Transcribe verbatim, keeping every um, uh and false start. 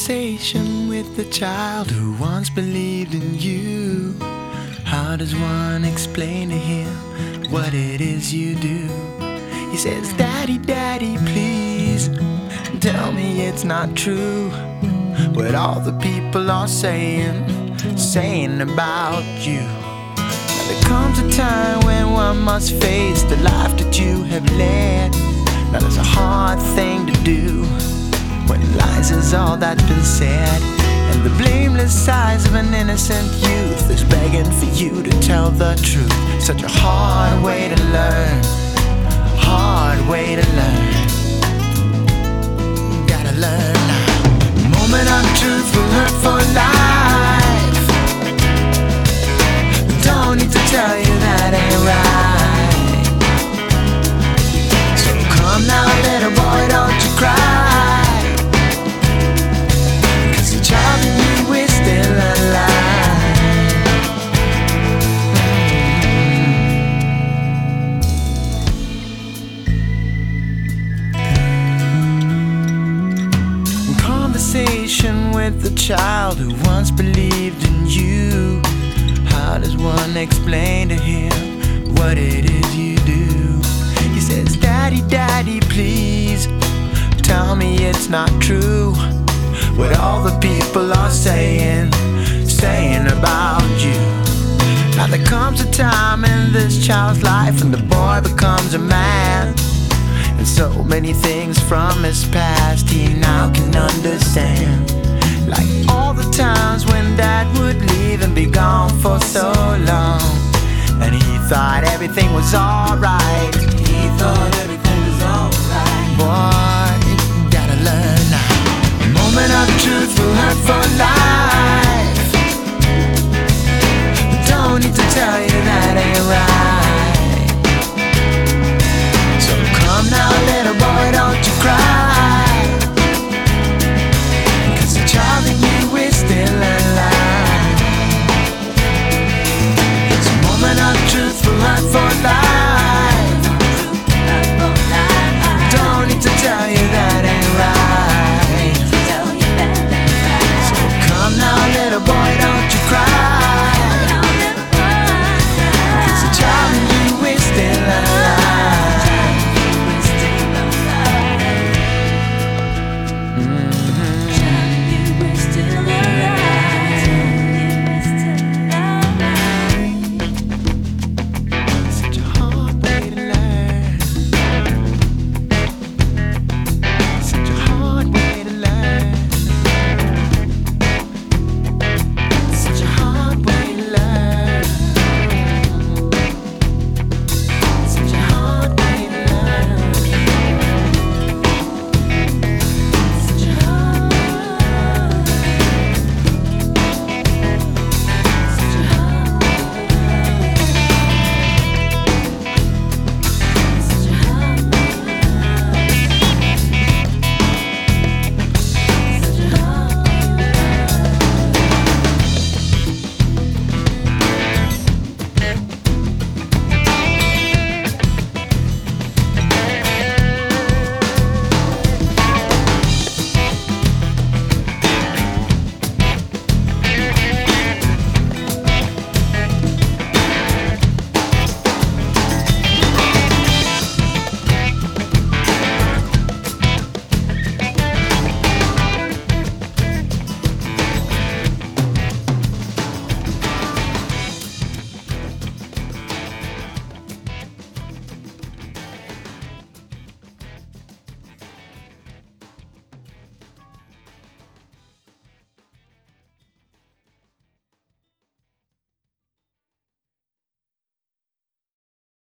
conversation with the child who once believed in you. How does one explain to him what it is you do? He says, Daddy, Daddy, please tell me it's not true what all the people are saying, saying about you. Now there comes a time when one must face the life that you have led. Now that's a hard thing to do when lies is all that's been said, and the blameless eyes of an innocent youth is begging for you to tell the truth. Such a hard way to learn, hard way to learn. Gotta learn now. Moment of truth will hurt for life. Don't need to tell you that ain't right. So come now, little boy, don't you cry. Child in you is still alive. In conversation with the child who once believed in you, how does one explain to him what it is you do? He says, Daddy, Daddy, please tell me it's not true what all the people are saying, saying about you. Now there comes a time in this child's life when the boy becomes a man, and so many things from his past he now can understand. Like all the times when Dad would leave and be gone for so long, and he thought everything was alright. He thought everything was alright. Boy, you gotta learn now. Moment of truth will hurt for life. Don't need to tell you that ain't right.